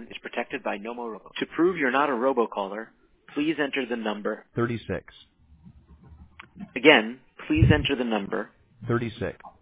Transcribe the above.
phone is protected by Nomo Robo. To prove you're not a robocaller, please enter the number 36. Again, please enter the number 36.